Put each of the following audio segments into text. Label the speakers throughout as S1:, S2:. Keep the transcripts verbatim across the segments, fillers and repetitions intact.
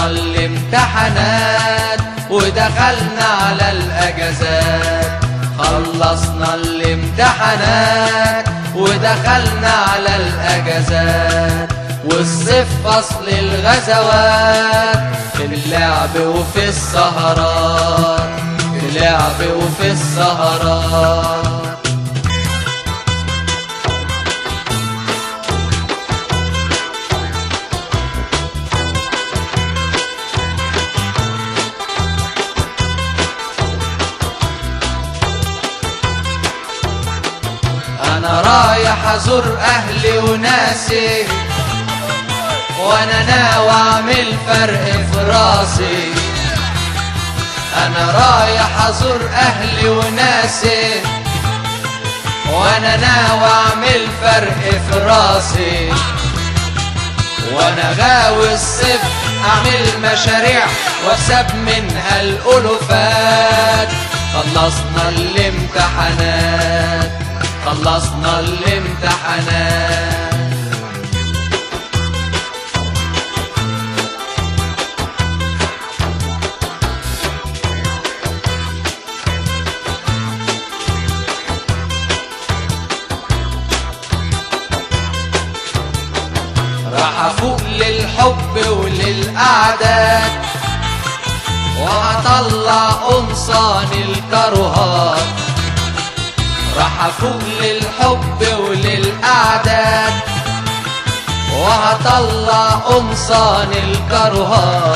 S1: خلصنا الامتحانات ودخلنا على الاجازات. خلصنا الامتحانات ودخلنا على الاجازات. والصيف فصل الغزوات، في اللعب وفي السهرات، في اللعب وفي السهرات. أنا رايح أزور أهلي وناسي، وأنا ناوي أعمل فرق في راسي. أنا رايح أزور أهلي وناسي، وأنا ناوي أعمل فرق في راسي. وأنا غاوي الصيف أعمل مشاريع وأكسب منها الألوفات. خلصنا الامتحانات، خلصنا الامتحانات. راح افوق للحب وللقعدات، وهطلع قمصان الكروهات. راح افوق للحب وللقعدات، وهطلع قمصان الكروهات.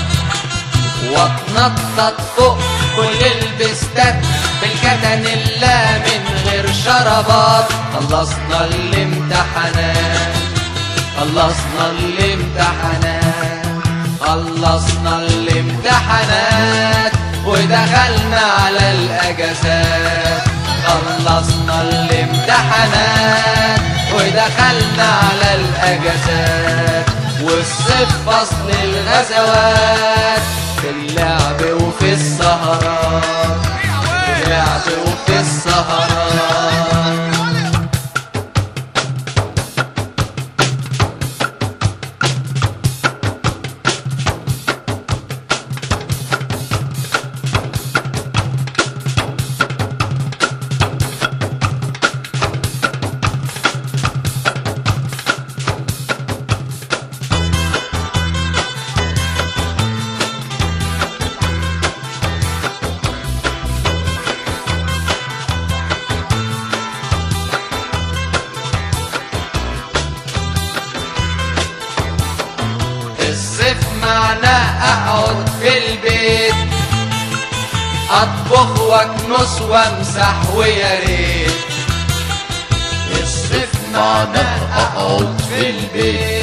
S1: واتنطط فوق كل البستات بالكتن اللا من غير شربات. خلصنا الامتحانات، خلصنا الامتحانات، خلصنا الامتحانات ودخلنا على الاجازات. خلصنا الامتحانات ودخلنا على الاجازات. والصيف فصل الغزوات، في اللعب وفي السهرات، في اللعب وفي السهرات. الصيف معناه اقعد في البيت، اطبخ واكنس وامسح ويا ريت. الصيف معناه اقعد في البيت،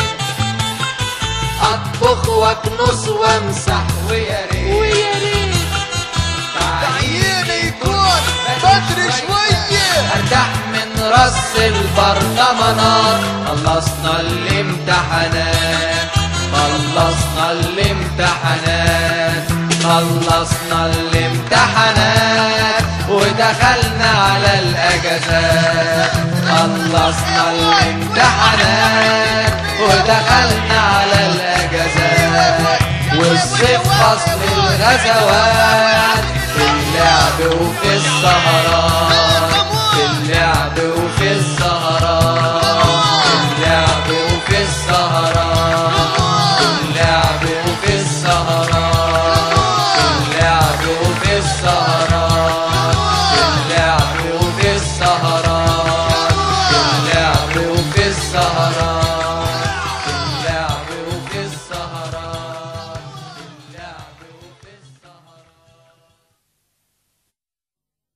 S1: اطبخ واكنس وامسح ويا ريت.
S2: تعييني يكون بدري شوية،
S1: ارتاح من رص البرطمانات. خلصنا الامتحانات، خلصنا الامتحانات، خلصنا الامتحانات ودخلنا على الاجازات. خلصنا الامتحانات ودخلنا على الاجازات. والصيف فصل الغزوات، في اللعب وفي السهرات، في اللعب وفي السهرات، في اللعب وفي السهرات، في اللعب وفي السهرات، في اللعب وفي السهرات، في اللعب وفي السهرات، في اللعب وفي السهرات.